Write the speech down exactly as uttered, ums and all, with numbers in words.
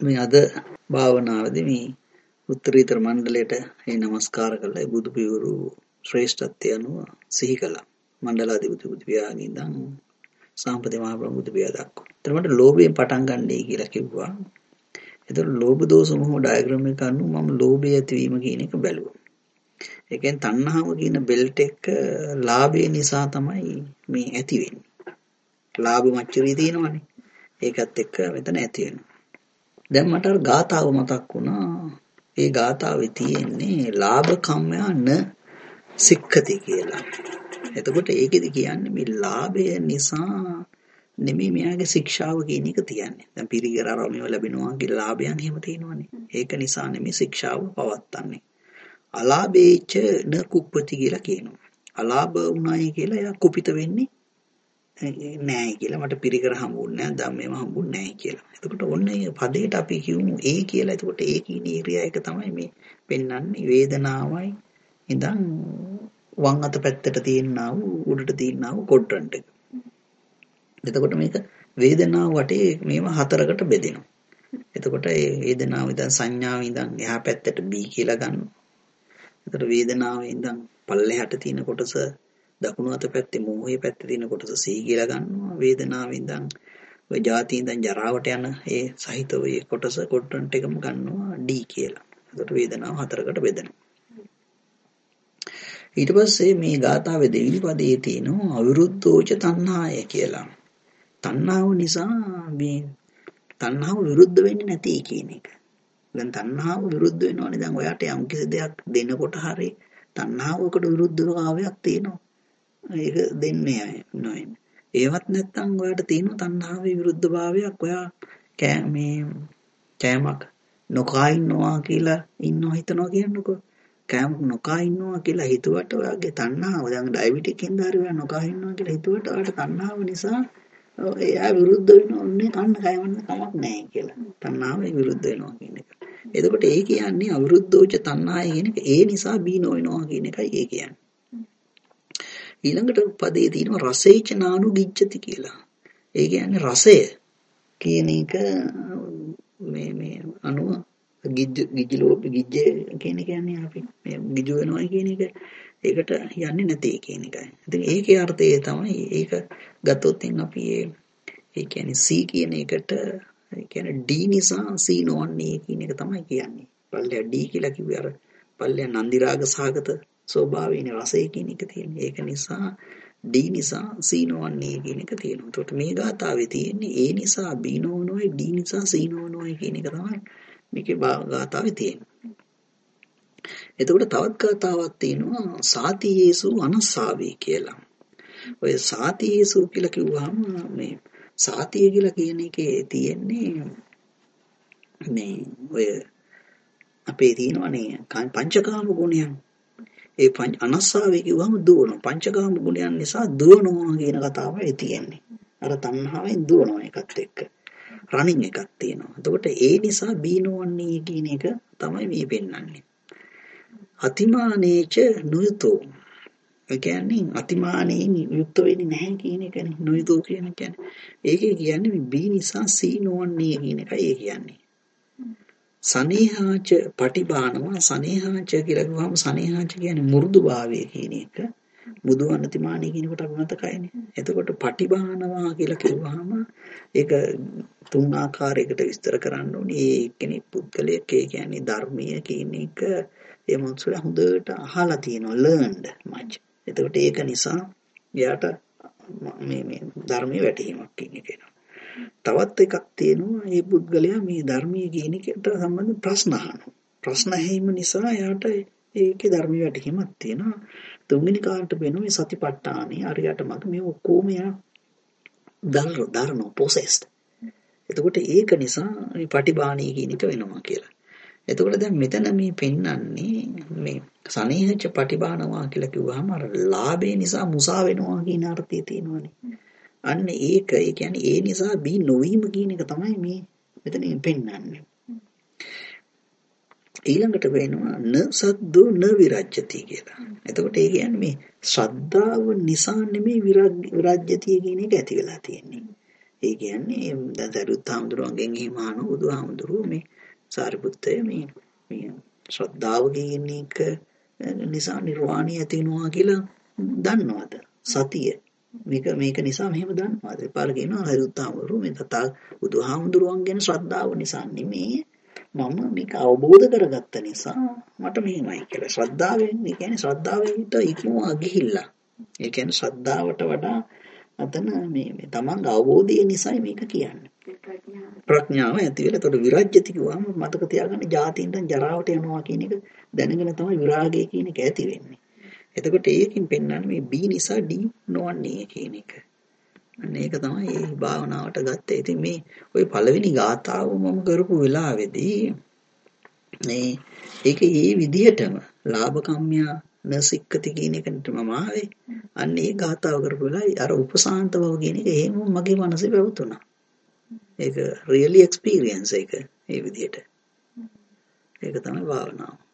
මේ අද භාවනාවේදී මේ උත්තරීතර මණ්ඩලයට ඒ নমස්කාර කළා බුදු පියවරු ශ්‍රේෂ්ඨත්වය අනුව සිහි කළා. මණ්ඩලාධිපති බුදු පියාණන් ඉඳන් සාම්පති මහ ප්‍රමුඛ බුදු පියා දක්වා. එතකොට මට ලෝභයෙන් පටන් ගන්නයි කියලා කිව්වා. එතකොට ලෝභ දෝෂ මොහ ඩයග්‍රෑම් එක අනුව මම ලෝභය ඇතිවීම කියන එක බැලුවා. ඒ කියන්නේ තණ්හාව කියන බෙල්ට් එක ලාභය නිසා තමයි මේ ඇති වෙන්නේ. ලාභ මච්චරිය තියෙනවනේ. ඒකත් එක්ක මෙතන ඇති වෙනවා. දැන් මට අර ගාතාව මතක් වුණා. ඒ ගාතාවේ තියෙන්නේ ලාභ කම්මයා න සික්ඛති කියලා. එතකොට ඒකෙදි කියන්නේ මේ ලාභය නිසා නෙමෙයි මෙයාගේ ශික්ෂාව කියන එක තියන්නේ. දැන් පිරිකර ආරාමිය ලැබෙනවා කියලා ලාභයන් එහෙම තියෙනවනේ. ඒක නිසා නෙමෙයි ශික්ෂාව පවත්තන්නේ. අලාභේච න කුප්පති කියලා කියනවා. අලාභ උනායි කියලා එයා කුපිත වෙන්නේ නෑ කියලා. මට පිරිකර හම්බුන්නේ නෑ, ධම්මේම හම්බුන්නේ නෑ කියලා. එතකොට ඔන්න ඒ පදේට අපි කියමු ඒ කියලා. එතකොට ඒ කියන ඒරියා එක තමයි මේ පෙන්වන්නේ වේදනාවයි ඉඳන් වම් අත පැත්තට තියෙනා වූ උඩට තියෙනා වූ කොඩ්රන්ට් එක. එතකොට මේක වේදනාව වටේ මේවා හතරකට බෙදෙනවා. එතකොට ඒ වේදනාව ඉඳන් සංඥාව ඉඳන් එහා පැත්තට B කියලා ගන්නවා. එතකොට වේදනාවේ ඉඳන් පල්ලෙහාට තියෙන කොටස දකුණු අත පැත්තේ මෝහයේ පැත්තේ තියෙන කොටස C කියලා ගන්නවා. වේදනාවේ ඉඳන් ඔය ජාති ඉඳන් ජරාවට යන ඒ සහිතව ඒ කොටස කොඩ්රන්ට් එකම ගන්නවා D කියලා. එතකොට වේදනාව හතරකට බෙදෙනවා. ඊට පස්සේ මේ ගාථාවේ දෙවෙනි පදයේ තියෙනවා අවිරුද්ධෝච තණ්හාය කියලා. තණ්හාව නිසා මේ තණ්හාව විරුද්ධ වෙන්නේ නැති කියන එක. දැන් තණ්හාව විරුද්ධ වෙනවනේ. දැන් ඔයාට යම් කිසි දෙයක් දෙනකොට හරි තණ්හාවකට විරුද්ධ භාවයක් තියෙනවා. ඒක දෙන්නේ අය නෝයින්. ඒවත් නැත්තම් ඔයාට තියෙන තණ්හාවේ විරුද්ධ භාවයක්. ඔයා කෑ මේ කෑමක් නොකා ඉන්නවා කියලා ඉන්නවා හිතනවා කියන්නකෝ. කෑමක් නොකා ඉන්නවා කියලා හිතුවට ඔයාගේ තණ්හාව දැන් ඩයබටික් හින්දා හරි ඔයා නොකා ඉන්නවා කියලා හිතුවට ඔයාට තණ්හාව නිසා එයා විරුද්ධ වෙනවා. ඔන්නේ කන්න කෑමන්න කමක් නැහැ කියලා. තණ්හාවෙන් විරුද්ධ වෙනවා කියන එක. එතකොට ඒ කියන්නේ අවිරුද්ධෝච තණ්හාය කියන එක ඒ නිසා බීනෝ වෙනවා කියන එකයි ඒ කියන්නේ. ඊළඟට පදේ තියෙනවා රසේච නානු ගිජ්ජති කියලා. ඒ කියන්නේ රසය කියන එක මේ මේ අනුව ගිජ්ජ ගිජ්ජලෝ ගිජ්ජ කියන එක කියන්නේ අපි මේ ගිජු වෙනවා කියන එක ඒකට යන්නේ නැති කියන එකයි. ඉතින් ඒකේ අර්ථය තමයි ඒක ගත්තොත් අපි ඒ ඒ කියන්නේ C කියන එකට ඒ කියන්නේ D නිසා C නොවන්නේ කියන එක තමයි කියන්නේ. පල්ලෙය D කියලා කිව්වේ අර පල්ලෙය නන්දි රාග සාගත ස්වභාවයේ රසය කියන එක තියෙන්නේ. ඒක නිසා D නිසා C නොවන්නේ කියන එක තියෙනවා. ඒකට මේ ගාථාවේ තියෙන්නේ ඒ නිසා B නොවනොයි D නිසා C නොවනොයි කියන එක තමයි මේකේ ගාථාවේ තියෙන්නේ. එතකොට තවත් ගාථාවක් තියෙනවා සාතියේසු අනස්සාවේ කියලා. ඔය සාතියේසු කියලා කිව්වහම මේ සාතිය කියලා කියන එකේ තියෙන්නේ මේ ඔය අපේ තියෙනවනේ පංචකාම ගුණයන්. ඒ පංච අනස්සාවේ කිව්වම දුවන පංචකාම ගුණයන් නිසා දුවනවා කියන කතාවයි තියෙන්නේ. අර තණ්හාවෙන් දුවනවා එකත් එක්ක. රණින් එකක් තියෙනවා. එතකොට ඒ නිසා බීනෝවන්නේ කියන එක තමයි මේ පෙන්වන්නේ. අතිමානේච නුයතෝ. ඒ කියන්නේ අතිමානයෙන් යුක්ත වෙන්නේ නැහැ කියන එකනේ නුයතෝ කියන කියන්නේ. ඒකේ කියන්නේ මේ බී නිසා සී නොවන්නේ කියන එකයි ඒ කියන්නේ. සනේහාච පටිභානවා සනේහාච කියලා කිව්වම සනේහාච කියන්නේ මෘදු භාවය කියන එක. මුදු අනතිමානී කියනකොට අපි මතකයිනේ. එතකොට පටිභානවා කියලා කිව්වහම ඒක තුන් ආකාරයකට විස්තර කරන්න ඕනේ. ඒ කෙනෙක් පුද්ගලයෙක් ඒ කියන්නේ ධර්මීය කියන එක ඒ මොන්සල හොඳට අහලා තියෙනවා learned much. එතකොට ඒක නිසා එයාට මේ මේ ධර්මයේ වැටහීමක් කියන එක එනවා. තවත් එකක් තියෙනවා මේ පුද්ගලයා මේ ධර්මයේ කියන එකට සම්බන්ධ ප්‍රශ්න අහනවා. ප්‍රශ්න ඇහිම නිසා එයාට ඒකේ ධර්මයේ වැටහීමක් තියෙනවා. තුන්වෙනි කාරණට වෙනවා මේ සතිපට්ඨානෙ අරියට මත මේ ඔක්කොම යා දර දරන processed. එතකොට ඒක නිසා මේ පටිභාණී කියන එක වෙනවා කියලා. එතකොට දැන් මෙතන මේ පෙන්වන්නේ මේ සනේහච පටිභානවා කියලා කිව්වහම අර ලාභේ නිසා මුසා වෙනවා කියන අර්ථය තියෙනවනේ. අන්න ඒක ඒ කියන්නේ ඒ නිසා බී නොවීම කියන එක තමයි මේ මෙතනින් පෙන්වන්නේ. ඊළඟට වෙනවා න සද්දෝ න විරජ්‍යති කියලා. එතකොට ඒ කියන්නේ මේ ශ්‍රද්ධාව නිසා නෙමෙයි විරජ්‍යතිය කියන එක ඇති වෙලා තියෙන්නේ. ඒ කියන්නේ දැන් සරියුත් හාමුදුරුවන්ගෙන් එහෙම අහන බුදුහාමුදුරුවෝ මේ සාරිපුත්තය මේ මේ ශ්‍රද්ධාව කියන එක නිසා නිර්වාණය ඇති වෙනවා කියලා දන්නවද? සතිය මේක මේක නිසා මෙහෙම දන්නවද? පාර කියනවා සරියුත් හාමුදුරුවෝ මේ තථා බුදුහාමුදුරුවන් ගැන ශ්‍රද්ධාව නිසා නෙමෙයි මම මේක අවබෝධ කරගත්ත නිසා මට මෙහෙමයි කියලා. ශ්‍රද්ධාවෙන් ඒ කියන්නේ ශ්‍රද්ධාවෙන්ට ඉක්මවා ගිහිල්ලා. ඒ කියන්නේ ශ්‍රද්ධාවට වඩා අතන මේ මේ තමන්ගේ අවබෝධය නිසායි මේක කියන්නේ. ප්‍රඥාව ඇති වෙලා එතකොට විරජ්‍යති කිව්වම මතක තියාගන්න ජාතියෙන් ජරාවට යනවා කියන එක දැනගෙන තමයි විරාගය කියන එක ඇති වෙන්නේ. එතකොට ඒකකින් පෙන්වන්නේ මේ බී නිසා ඩී නොවන්නේ කියන එක. අන්න ඒක තමයි මේ භාවනාවට ගත්තේ. ඉතින් මේ ওই පළවෙනි ගාථාව මම කරපු වෙලාවේදී මේ ඒක ඒ විදිහටම ලාභ කම්මියා නසික්කති කියන එකට මම ආවේ. අන්න ඒ ගාථාව කරපු වෙලාවේ අර උපසාන්ත බව කියන එක එහෙම මගේ මනසේ පැවතුණා. ඒක රියලි එක්ස්පීරියන්ස් එක ඒ විදිහට. ඒක තමයි භාවනාව.